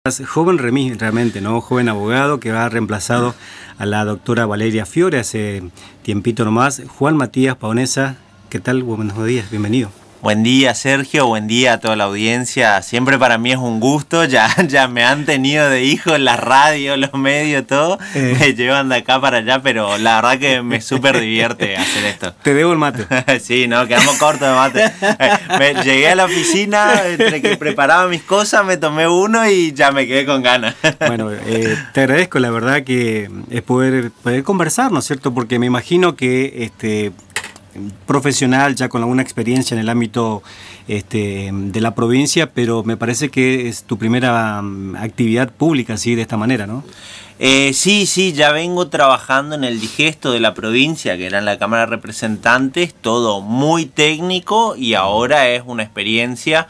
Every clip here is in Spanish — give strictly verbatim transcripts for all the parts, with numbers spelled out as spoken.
Joven remis, realmente, ¿no? Joven abogado que ha reemplazado a la doctora Valeria Fiore hace tiempito nomás. Juan Matías Paonesa, ¿qué tal? Buenos días, bienvenido. Buen día, Sergio, buen día a toda la audiencia. Siempre para mí es un gusto, ya, ya me han tenido de hijo en la radio, los medios, todo. Eh. Me llevan de acá para allá, pero la verdad que me súper divierte hacer esto. Te debo el mate. Sí, no, quedamos cortos de mate. Me, llegué a la oficina, entre que preparaba mis cosas, me tomé uno y ya me quedé con ganas. Bueno, eh, te agradezco, la verdad que es poder, poder conversar, ¿no es cierto? Porque me imagino que este... profesional, ya con alguna experiencia en el ámbito este, de la provincia, pero me parece que es tu primera um, actividad pública, así de esta manera, ¿no? Eh, sí, sí, ya vengo trabajando en el digesto de la provincia, que era en la Cámara de Representantes, todo muy técnico y ahora es una experiencia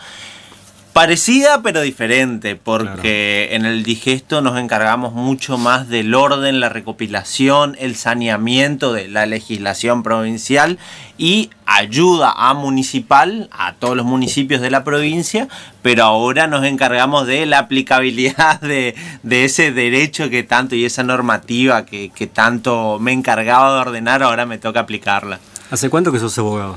parecida pero diferente, porque claro, en el digesto nos encargamos mucho más del orden, la recopilación, el saneamiento de la legislación provincial y ayuda a municipal, a todos los municipios de la provincia, pero ahora nos encargamos de la aplicabilidad de, de ese derecho que tanto y esa normativa que, que tanto me encargaba de ordenar, ahora me toca aplicarla. ¿Hace cuánto que sos abogado?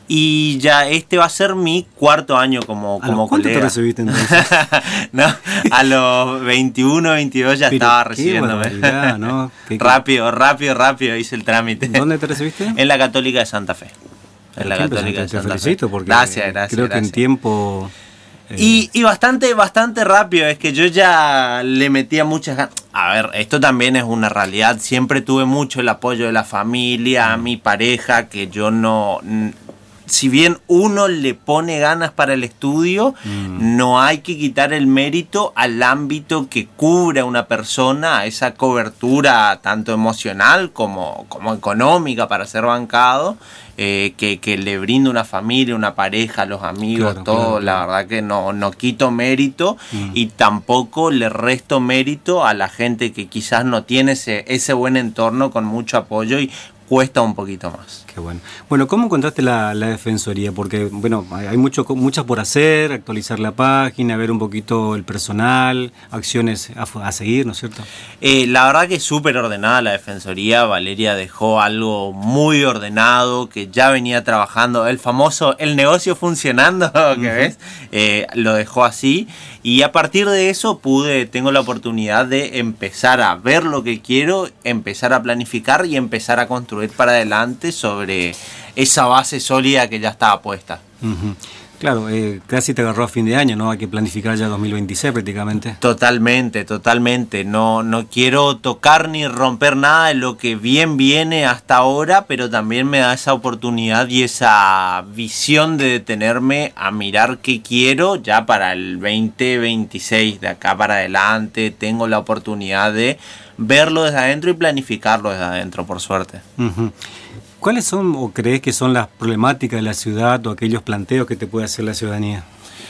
Y ya este va a ser mi cuarto año como, como ¿A colega. ¿Cuánto te recibiste entonces? No, a los veintiuno, veintidós ya Pero estaba qué recibiéndome. ¿No? ¿Qué, qué? Rápido, rápido, rápido hice el trámite. ¿Dónde te recibiste? En la Católica de Santa Fe. En la Católica de te Santa felicito Fe. Porque gracias, gracias. Creo gracias. que en tiempo... Eh... Y, y bastante, bastante rápido, es que yo ya le metía muchas ganas. A ver, esto también es una realidad. Siempre tuve mucho el apoyo de la familia, a mi pareja, que yo no... Si bien uno le pone ganas para el estudio, mm. no hay que quitar el mérito al ámbito que cubre a una persona, a esa cobertura tanto emocional como, como económica para ser bancado, eh, que, que le brinda una familia, una pareja, los amigos, claro, todo. Claro, la claro. verdad que no, no quito mérito mm. y tampoco le resto mérito a la gente que quizás no tiene ese, ese buen entorno con mucho apoyo y cuesta un poquito más. Qué bueno. Bueno, ¿cómo encontraste la, la Defensoría? Porque, bueno, hay mucho, muchas por hacer, actualizar la página, ver un poquito el personal, acciones a, a seguir, ¿no es cierto? Eh, la verdad que es súper ordenada la Defensoría. Valeria dejó algo muy ordenado, que ya venía trabajando, el famoso, el negocio funcionando, que uh-huh. ves, eh, lo dejó así. Y a partir de eso pude, tengo la oportunidad de empezar a ver lo que quiero, empezar a planificar y empezar a construir para adelante sobre esa base sólida que ya estaba puesta. Uh-huh. Claro, eh, casi te agarró a fin de año, ¿no? Hay que planificar ya dos mil veintiséis prácticamente. Totalmente, totalmente. No, no quiero tocar ni romper nada de lo que bien viene hasta ahora, pero también me da esa oportunidad y esa visión de detenerme a mirar qué quiero ya para el veinte veintiséis, de acá para adelante. Tengo la oportunidad de verlo desde adentro y planificarlo desde adentro, por suerte. Uh-huh. ¿Cuáles son o crees que son las problemáticas de la ciudad o aquellos planteos que te puede hacer la ciudadanía?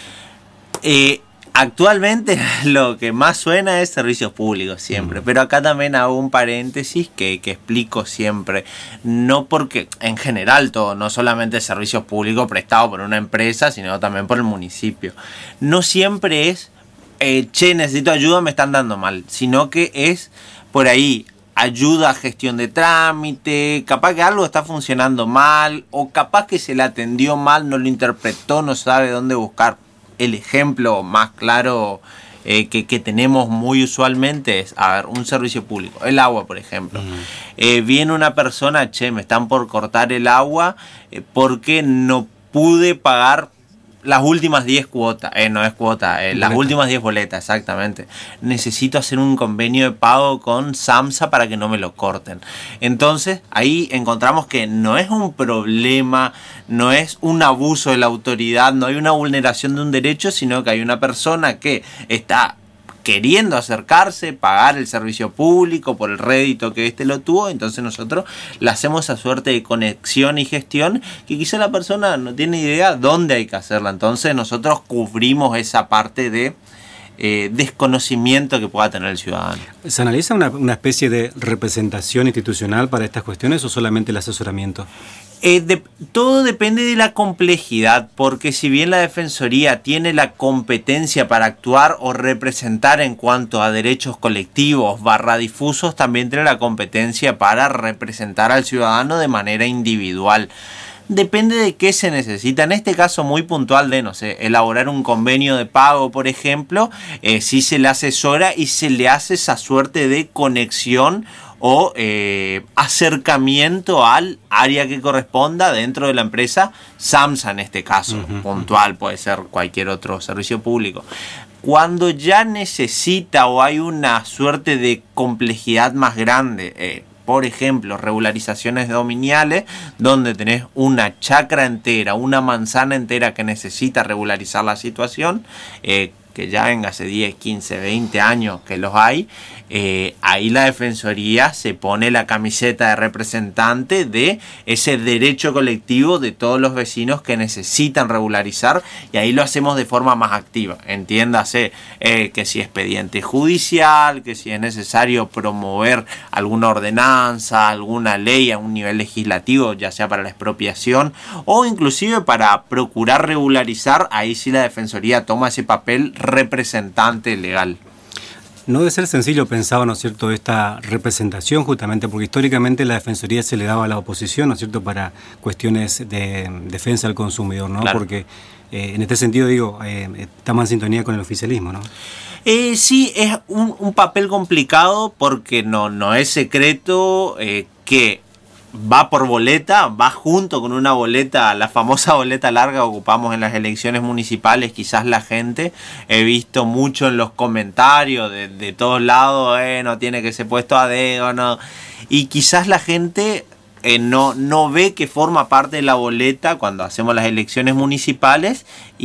Eh, actualmente lo que más suena es servicios públicos siempre, mm. pero acá también hago un paréntesis que, que explico siempre. No porque, en general todo, no solamente servicios públicos prestados por una empresa, sino también por el municipio. No siempre es, eh, che, necesito ayuda, me están dando mal, sino que es por ahí, ayuda a gestión de trámite, capaz que algo está funcionando mal, o capaz que se le atendió mal, no lo interpretó, no sabe dónde buscar. El ejemplo más claro eh, que, que tenemos muy usualmente es, a ver, un servicio público, el agua, por ejemplo. Uh-huh. Eh, viene una persona, che, me están por cortar el agua eh, porque no pude pagar las últimas diez cuotas, eh, no es cuota, eh, las últimas diez boletas, exactamente. Necesito hacer un convenio de pago con SAMSA para que no me lo corten. Entonces, ahí encontramos que no es un problema, no es un abuso de la autoridad, no hay una vulneración de un derecho, sino que hay una persona que está queriendo acercarse, pagar el servicio público por el rédito que éste lo tuvo, entonces nosotros le hacemos esa suerte de conexión y gestión que quizá la persona no tiene idea dónde hay que hacerla, entonces nosotros cubrimos esa parte de eh, desconocimiento que pueda tener el ciudadano. ¿Se analiza una, una especie de representación institucional para estas cuestiones o solamente el asesoramiento? Eh, de, todo depende de la complejidad, porque si bien la Defensoría tiene la competencia para actuar o representar en cuanto a derechos colectivos barra difusos, también tiene la competencia para representar al ciudadano de manera individual. Depende de qué se necesita. En este caso muy puntual de, no sé, elaborar un convenio de pago, por ejemplo, eh, si se le asesora y se le hace esa suerte de conexión o eh, acercamiento al área que corresponda dentro de la empresa, SAMSA en este caso, uh-huh, puntual, puede ser cualquier otro servicio público. Cuando ya necesita o hay una suerte de complejidad más grande, eh, por ejemplo, regularizaciones dominiales, donde tenés una chacra entera, una manzana entera que necesita regularizar la situación, eh, que ya venga hace diez, quince, veinte años que los hay, eh, ahí la Defensoría se pone la camiseta de representante de ese derecho colectivo de todos los vecinos que necesitan regularizar, y ahí lo hacemos de forma más activa. Entiéndase eh, que si expediente judicial, que si es necesario promover alguna ordenanza, alguna ley a un nivel legislativo, ya sea para la expropiación o inclusive para procurar regularizar, ahí sí la Defensoría toma ese papel representante legal. No debe ser sencillo, pensaba, ¿no es cierto?, esta representación, justamente porque históricamente la Defensoría se le daba a la oposición, ¿no es cierto?, para cuestiones de defensa del consumidor, ¿no? Claro. Porque eh, en este sentido, digo, eh, estamos en sintonía con el oficialismo, ¿no? Eh, sí, es un, un papel complicado porque no, no es secreto eh, que va por boleta, va junto con una boleta, la famosa boleta larga que ocupamos en las elecciones municipales. Quizás la gente, he visto mucho en los comentarios de, de todos lados, eh, no tiene que ser puesto a dedo, no. Y quizás la gente eh, no, no ve que forma parte de la boleta cuando hacemos las elecciones municipales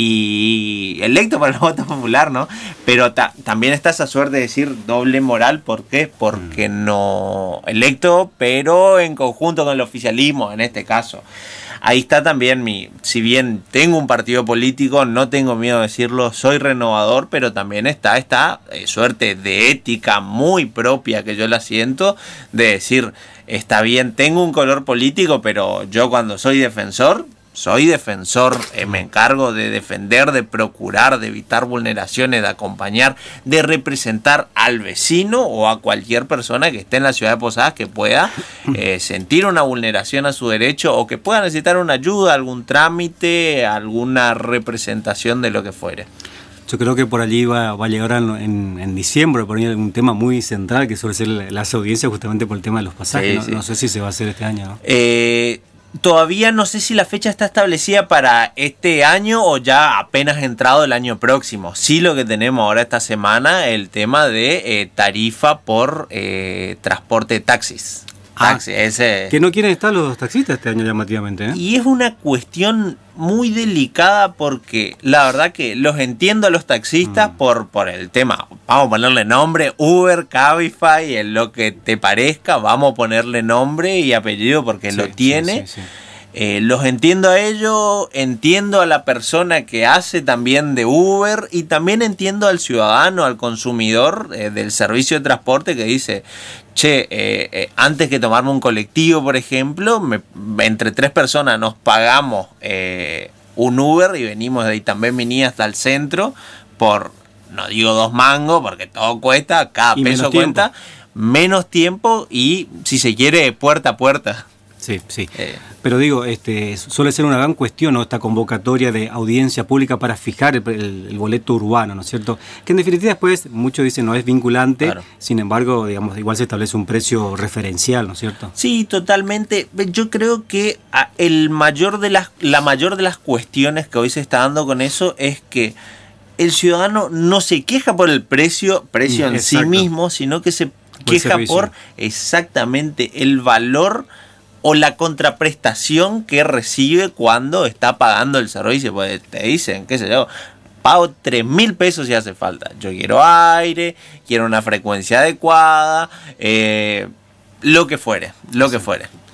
y electo para el voto popular, ¿no? Pero ta- también está esa suerte de decir doble moral. ¿Por qué? Porque no electo, pero en conjunto con el oficialismo en este caso. Ahí está también mi, si bien tengo un partido político, no tengo miedo de decirlo, soy renovador, pero también está esta eh, suerte de ética muy propia que yo la siento, de decir, está bien, tengo un color político, pero yo cuando soy defensor, soy defensor, eh, me encargo de defender, de procurar, de evitar vulneraciones, de acompañar, de representar al vecino o a cualquier persona que esté en la ciudad de Posadas que pueda eh, sentir una vulneración a su derecho o que pueda necesitar una ayuda, algún trámite, alguna representación de lo que fuere. Yo creo que por allí va, va a llegar en, en, en diciembre, por ahí un tema muy central que suele ser las audiencias justamente por el tema de los pasajes. Sí, ¿no? Sí. No sé si se va a hacer este año, ¿no? Eh... Todavía no sé si la fecha está establecida para este año o ya apenas entrado el año próximo. Sí, lo que tenemos ahora esta semana, el tema de eh, tarifa por eh, transporte de taxis. Taxi, ah, ese... Que no quieren estar los taxistas este año llamativamente, ¿eh? Y es una cuestión muy delicada porque la verdad que los entiendo a los taxistas mm. por, por el tema. Vamos a ponerle nombre, Uber, Cabify, en lo que te parezca, vamos a ponerle nombre y apellido porque sí, lo tiene. Sí, sí, sí. Eh, los entiendo a ellos, entiendo a la persona que hace también de Uber y también entiendo al ciudadano, al consumidor eh, del servicio de transporte que dice, che, eh, eh, antes que tomarme un colectivo, por ejemplo, me, entre tres personas nos pagamos eh, un Uber y venimos de ahí también vení hasta el centro por, no digo dos mangos, porque todo cuesta, cada peso cuenta, menos tiempo y si se quiere puerta a puerta. Sí, sí. Eh. Pero digo, este, suele ser una gran cuestión, ¿no?, esta convocatoria de audiencia pública para fijar el, el, el boleto urbano, ¿no es cierto? Que en definitiva después, muchos dicen no es vinculante, claro. Sin embargo, digamos, igual se establece un precio referencial, ¿no es cierto? Sí, totalmente. Yo creo que el mayor de las, la mayor de las cuestiones que hoy se está dando con eso es que el ciudadano no se queja por el precio, precio en Exacto. sí mismo, sino que se queja por exactamente el valor o la contraprestación que recibe cuando está pagando el servicio. Pues te dicen, qué sé yo, pago tres mil pesos si hace falta. Yo quiero aire, quiero una frecuencia adecuada, eh, lo que fuere, lo que fuere.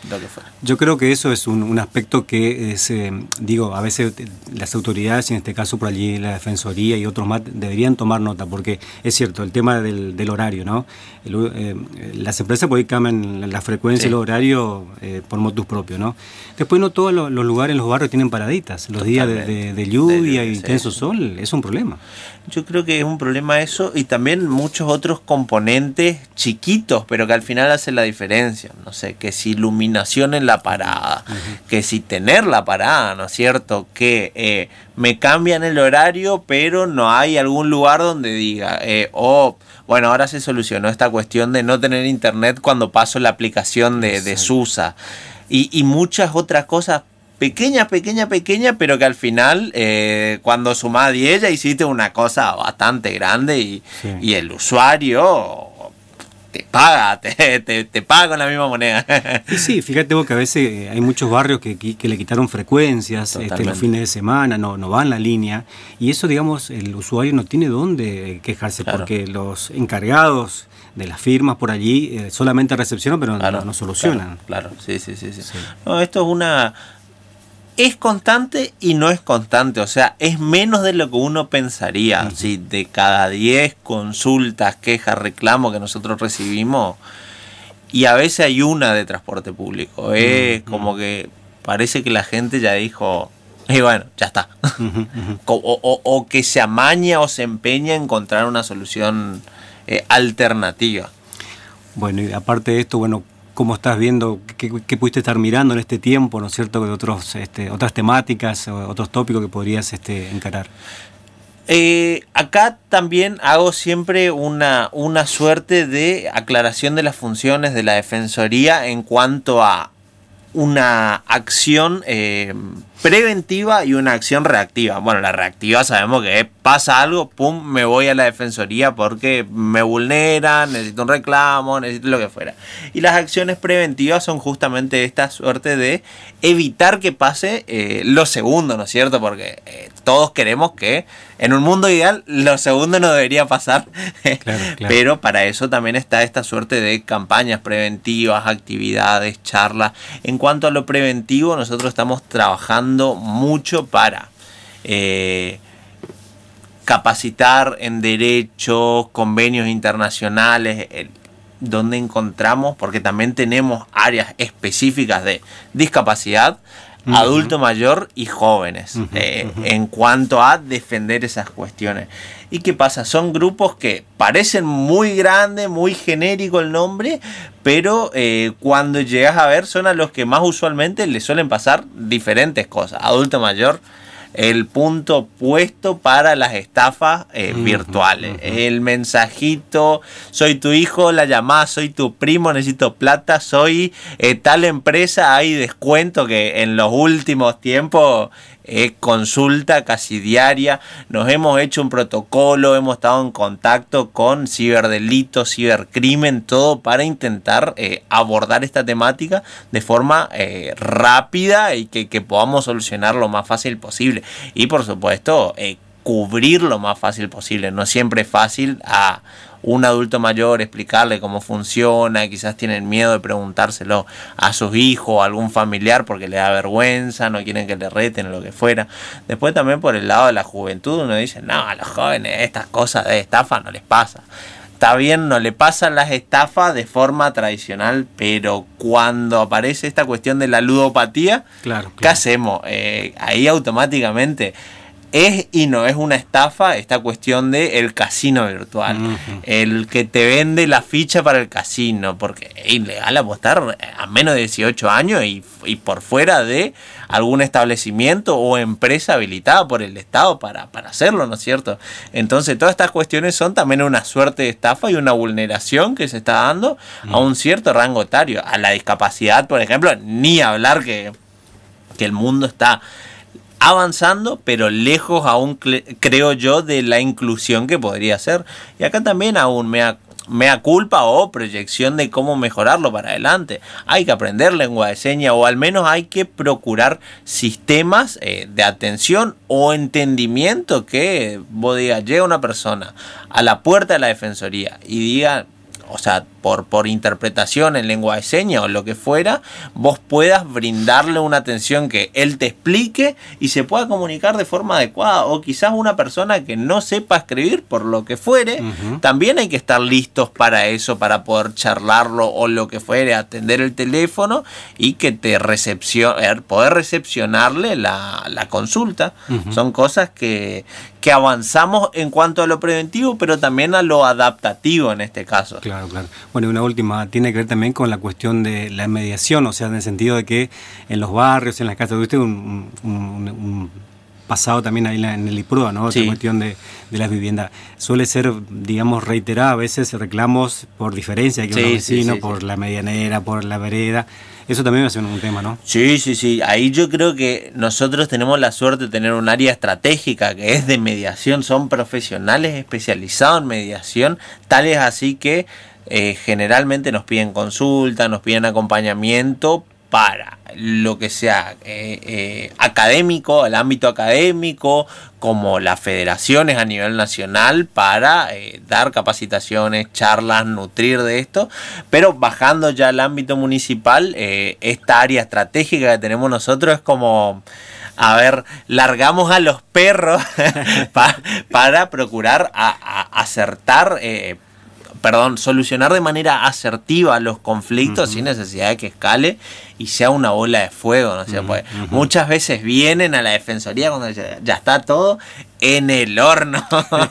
lo que fuera. Yo creo que eso es un, un aspecto que es, eh, digo, a veces las autoridades, en este caso por allí la Defensoría y otros más, deberían tomar nota, porque es cierto, el tema del, del horario, ¿no? El, eh, las empresas por ahí cambian la frecuencia y sí. el horario eh, por motus propio, ¿no? Después no todos los, los lugares, los barrios tienen paraditas. Los Totalmente. días de, de, de lluvia e intenso sí. sol es un problema. Yo creo que es un problema eso y también muchos otros componentes chiquitos, pero que al final hacen la diferencia. No sé, que si iluminación en la parada, uh-huh. que si tener la parada, ¿no es cierto? Que eh, me cambian el horario, pero no hay algún lugar donde diga, eh, oh, bueno, ahora se solucionó esta cuestión de no tener internet cuando paso la aplicación de, de Susa. Y, y muchas otras cosas pequeña, pequeña, pequeña, pero que al final, eh, cuando sumás diez, ya hiciste una cosa bastante grande y, sí. y el usuario te paga, te, te, te paga con la misma moneda. Y sí, fíjate vos que a veces hay muchos barrios que, que le quitaron frecuencias este, los fines de semana, no, no van la línea, y eso, digamos, el usuario no tiene dónde quejarse, claro. porque los encargados de las firmas por allí eh, solamente recepcionan, pero claro, no, no solucionan. Claro, claro, sí, sí, sí, sí. sí. No, esto es una... Es constante y no es constante, o sea, es menos de lo que uno pensaría. Uh-huh. Si de cada diez consultas, quejas, reclamos que nosotros recibimos, y a veces hay una de transporte público, es uh-huh. como que parece que la gente ya dijo, y bueno, ya está. Uh-huh, uh-huh. o, o, o que se amaña o se empeña en encontrar una solución eh, alternativa. Bueno, y aparte de esto, bueno, ¿cómo estás viendo? ¿Qué, qué pudiste estar mirando en este tiempo, ¿no es cierto? De otros, este, otras temáticas, otros tópicos que podrías este, encarar. Eh, acá también hago siempre una, una suerte de aclaración de las funciones de la Defensoría en cuanto a una acción eh, preventiva y una acción reactiva. Bueno, la reactiva sabemos que es, pasa algo, pum, me voy a la Defensoría porque me vulneran, necesito un reclamo, necesito lo que fuera. Y las acciones preventivas son justamente esta suerte de evitar que pase eh, lo segundo, ¿no es cierto? Porque eh, todos queremos que en un mundo ideal lo segundo no debería pasar. Claro, claro. Pero para eso también está esta suerte de campañas preventivas, actividades, charlas. En cuanto a lo preventivo, nosotros estamos trabajando mucho para eh, capacitar en derechos, convenios internacionales, el, donde encontramos, porque también tenemos áreas específicas de discapacidad, uh-huh. adulto mayor y jóvenes, uh-huh, eh, uh-huh. en cuanto a defender esas cuestiones. ¿Y qué pasa? Son grupos que parecen muy grandes, muy genérico el nombre, pero eh, cuando llegas a ver son a los que más usualmente les suelen pasar diferentes cosas. Adulto mayor, el punto puesto para las estafas eh, uh-huh, virtuales. Uh-huh. El mensajito, soy tu hijo, la llamada, soy tu primo, necesito plata, soy eh, tal empresa, hay descuento que en los últimos tiempos... Eh, consulta casi diaria, nos hemos hecho un protocolo, hemos estado en contacto con ciberdelitos, cibercrimen, todo para intentar eh, abordar esta temática de forma eh, rápida y que, que podamos solucionar lo más fácil posible. Y por supuesto, eh, cubrir lo más fácil posible. No siempre es fácil a un adulto mayor explicarle cómo funciona, quizás tienen miedo de preguntárselo a sus hijos o a algún familiar porque le da vergüenza, no quieren que le reten o lo que fuera. Después también por el lado de la juventud uno dice, no, a los jóvenes estas cosas de estafa no les pasa. Está bien, no le pasan las estafas de forma tradicional, pero cuando aparece esta cuestión de la ludopatía, claro, claro. ¿qué hacemos? Eh, ahí automáticamente... Es y no es una estafa esta cuestión de el casino virtual, uh-huh. el que te vende la ficha para el casino, porque es ilegal apostar a menos de dieciocho años y, y por fuera de algún establecimiento o empresa habilitada por el Estado para, para hacerlo, ¿no es cierto? Entonces todas estas cuestiones son también una suerte de estafa y una vulneración que se está dando uh-huh. a un cierto rango etario. A la discapacidad, por ejemplo, ni hablar que, que el mundo está... avanzando, pero lejos aún, creo yo, de la inclusión que podría ser. Y acá también aún mea, mea culpa o proyección de cómo mejorarlo para adelante. Hay que aprender lengua de señas o al menos hay que procurar sistemas eh, de atención o entendimiento que vos digas, llega una persona a la puerta de la Defensoría y diga... o sea, por, por interpretación en lengua de señas o lo que fuera, vos puedas brindarle una atención que él te explique y se pueda comunicar de forma adecuada. O quizás una persona que no sepa escribir, por lo que fuere, uh-huh. también hay que estar listos para eso, para poder charlarlo o lo que fuere, atender el teléfono y que te recepcione, poder recepcionarle la, la consulta. Uh-huh. Son cosas que, que avanzamos en cuanto a lo preventivo, pero también a lo adaptativo en este caso. Claro, claro. Bueno, y una última, tiene que ver también con la cuestión de la mediación, o sea, en el sentido de que en los barrios, en las casas, tuviste un, un, un, un pasado también ahí en el IPRUA, ¿no? Sí. Esa cuestión de, de las viviendas. Suele ser, digamos, reiterada a veces reclamos por diferencia que sí, unos vecinos, sí, sí, por sí. la medianera, por la vereda. Eso también va a ser un tema, ¿no? Sí, sí, sí. Ahí yo creo que nosotros tenemos la suerte de tener un área estratégica que es de mediación. Son profesionales especializados en mediación, tales así que eh, generalmente nos piden consulta, nos piden acompañamiento para lo que sea eh, eh, académico, el ámbito académico, como las federaciones a nivel nacional para eh, dar capacitaciones, charlas, nutrir de esto, pero bajando ya al ámbito municipal, eh, esta área estratégica que tenemos nosotros es como, a ver, largamos a los perros pa, para procurar a, a acertar, eh, perdón, solucionar de manera asertiva los conflictos uh-huh. sin necesidad de que escale y sea una bola de fuego, ¿no? O sea, uh-huh. pues, uh-huh. muchas veces vienen a la defensoría cuando ya, ya está todo en el horno.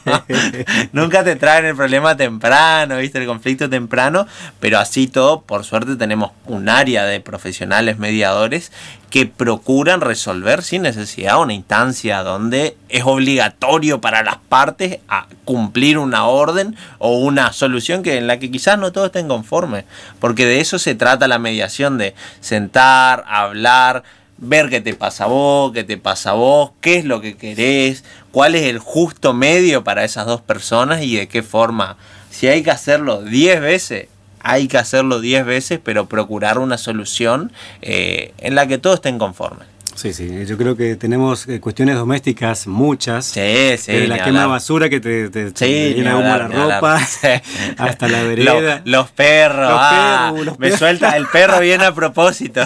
Nunca te traen el problema temprano, ¿viste? El conflicto temprano, pero así todo, por suerte tenemos un área de profesionales mediadores que procuran resolver sin necesidad una instancia donde es obligatorio para las partes a cumplir una orden o una solución que en la que quizás no todos estén conformes, porque de eso se trata la mediación, de sentar, hablar, ver qué te pasa a vos, qué te pasa a vos, qué es lo que querés, cuál es el justo medio para esas dos personas y de qué forma. Si hay que hacerlo diez veces, hay que hacerlo diez veces, pero procurar una solución eh, en la que todos estén conformes. Sí, sí, yo creo que tenemos cuestiones domésticas muchas. Sí, sí. Desde la quema de basura que te, te, sí, te llena de humo la ropa, sí. hasta la vereda. Los, los perros, los ah, perros los me perros. suelta, el perro viene a propósito.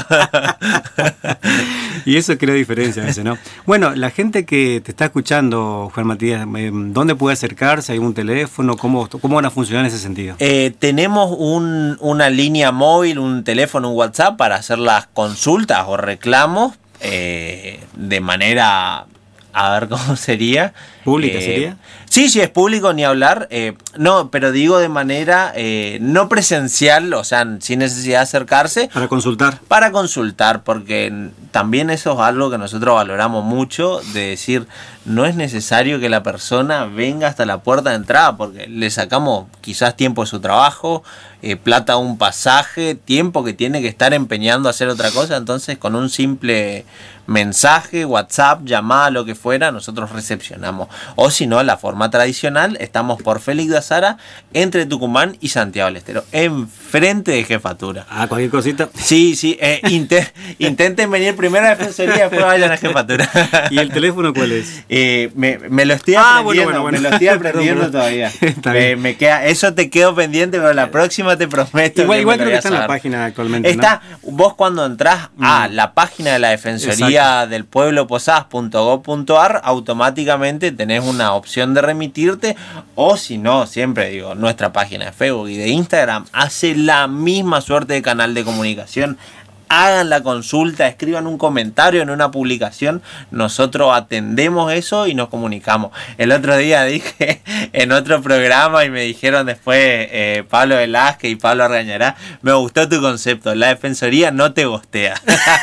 Y eso crea diferencia a veces, ¿no? Bueno, la gente que te está escuchando, Juan Matías, ¿dónde puede acercarse? ¿Hay un teléfono? ¿Cómo, cómo van a funcionar en ese sentido? Eh, tenemos un, una línea móvil, un teléfono, un WhatsApp para hacer las consultas o reclamos. Eh, de manera, a ver cómo sería. ¿Pública eh, sería? Sí, sí, es público, ni hablar. Eh, no, pero digo de manera eh, no presencial, o sea, sin necesidad de acercarse. Para consultar. Para consultar, porque también eso es algo que nosotros valoramos mucho, de decir, no es necesario que la persona venga hasta la puerta de entrada, porque le sacamos quizás tiempo de su trabajo, eh, plata a un pasaje, tiempo que tiene que estar empeñando a hacer otra cosa. Entonces, con un simple mensaje, WhatsApp, llamada, lo que fuera, nosotros recepcionamos. O si no, la forma tradicional, estamos por Félix de Azara, entre Tucumán y Santiago del Estero, enfrente de Jefatura. Ah, cualquier cosita. Sí, sí, eh, int- intenten venir primero a la defensoría y después vayan a Jefatura. ¿Y el teléfono cuál es? Eh, me, me lo estoy ah, aprendiendo, bueno, bueno, bueno. me lo estoy aprendiendo todavía. Me, me queda, eso te quedo pendiente, pero la próxima te prometo. Igual, que igual me creo lo que está voy a en la saber. página actualmente, Está, ¿no? Vos cuando entrás mm. a la página de la Defensoría Exacto. del Pueblo Posadas punto gob punto ar, automáticamente tenés una opción de remitirte, o si no, siempre digo, nuestra página de Facebook y de Instagram hace la misma suerte de canal de comunicación. Hagan la consulta, escriban un comentario en una publicación, nosotros atendemos eso y nos comunicamos. El otro día dije en otro programa y me dijeron después eh, Pablo Velázquez y Pablo Argañará, me gustó tu concepto, la defensoría no te gostea,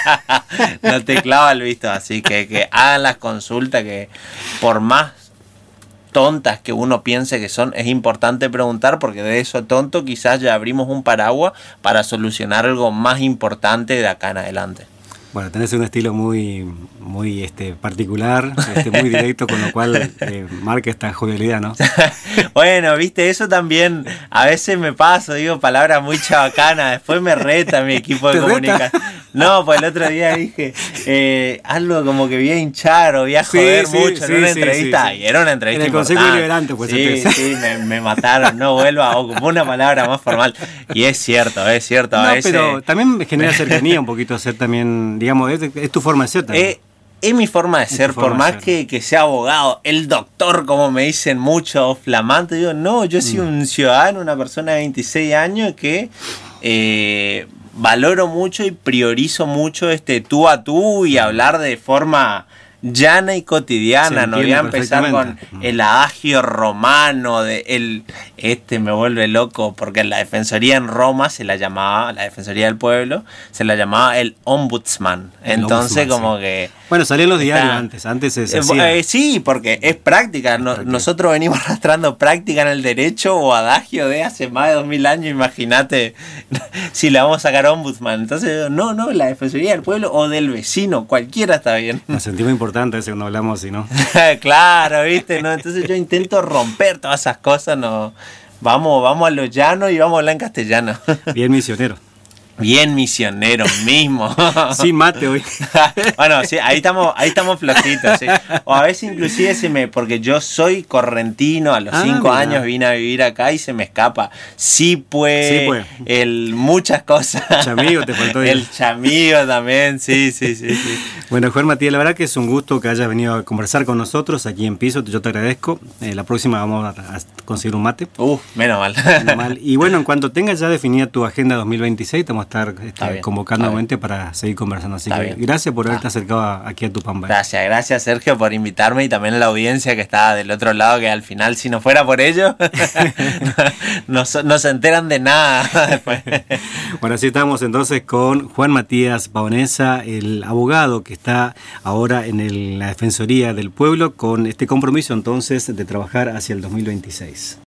no te clava el visto, así que, que hagan las consultas, que por más tontas que uno piense que son, es importante preguntar, porque de eso tonto quizás ya abrimos un paraguas para solucionar algo más importante de acá en adelante. Bueno, tenés un estilo muy, muy este, particular, este, muy directo, con lo cual eh, marca esta jovialidad, ¿no? Bueno, viste, eso también a veces me paso, digo palabras muy chabacanas, después me reta mi equipo de comunicación. No, pues el otro día dije eh, algo como que voy a hinchar o voy a joder sí, mucho sí, en una sí, entrevista, sí, sí. Y era una entrevista en el importante. Consejo Liberante, pues. Sí, sí, me, me mataron, no vuelva, ocupó una palabra más formal. Y es cierto, es cierto. No, a veces, pero también me genera cercanía un poquito ser también, digamos, es, es tu forma de ser también. Eh, Es mi forma de ser, por más que, que sea abogado, el doctor, como me dicen mucho, flamante, digo, no, yo soy mm. un ciudadano, una persona de veintiséis años que eh, valoro mucho y priorizo mucho este tú a tú y hablar de forma llana y cotidiana. No voy a empezar con el adagio romano de el este me vuelve loco, porque la defensoría en Roma se la llamaba, la defensoría del pueblo se la llamaba el ombudsman. El Entonces ombudsman, como sí. que bueno, salía en los diarios está, antes, antes se eh, eh, sí, porque es práctica. No, práctica. Nosotros venimos arrastrando práctica en el derecho o adagio de hace más de dos mil años. Imagínate si le vamos a sacar ombudsman. Entonces, no, no, la defensoría del pueblo o del vecino, cualquiera está bien. Nos sentimos importantes ese cuando hablamos así, ¿no? Claro, viste, ¿no? Entonces yo intento romper todas esas cosas, no. Vamos, vamos a lo llano y vamos a hablar en castellano. Bien misionero. Bien misionero mismo. Sin mate hoy. Bueno, sí, ahí estamos, ahí estamos flojitos, sí. O a veces inclusive se me, porque yo soy correntino, a los ah, cinco mira. años vine a vivir acá y se me escapa. Sí pues, sí, pues. El muchas cosas. El chamigo te faltó. El chamigo también, sí, sí, sí, sí. Bueno, Juan Matías, la verdad que es un gusto que hayas venido a conversar con nosotros aquí en Piso, yo te agradezco. Eh, la próxima vamos a, a conseguir un mate. Uf, menos mal. Menos mal. Y bueno, en cuanto tengas ya definida tu agenda dos mil veintiséis, te vamos a estar este, convocando nuevamente para seguir conversando. Así está que bien. Gracias por haberte ah. acercado aquí a Tupambay. Gracias, gracias Sergio por invitarme y también a la audiencia que está del otro lado, que al final si no fuera por ellos no, no se enteran de nada después. Bueno, así estamos entonces con Juan Matías Paonesa, el abogado que está ahora en el, la Defensoría del Pueblo, con este compromiso entonces de trabajar hacia el dos mil veintiséis.